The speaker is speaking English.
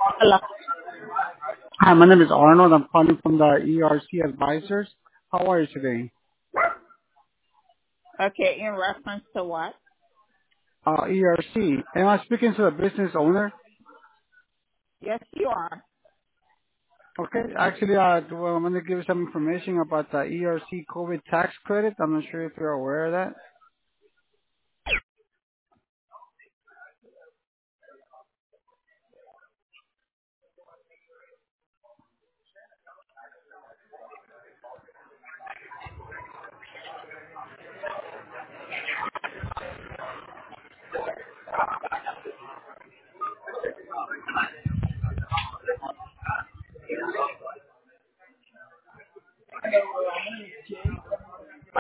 Hello. Hi, my name is Arnold. I'm calling from the ERC Advisors. How are you today? Okay, in reference to what? ERC. Am I speaking to the business owner? Yes, you are. Okay. Actually, well, I'm going to give you some information about the ERC COVID tax credit. I'm not sure if you're aware of that.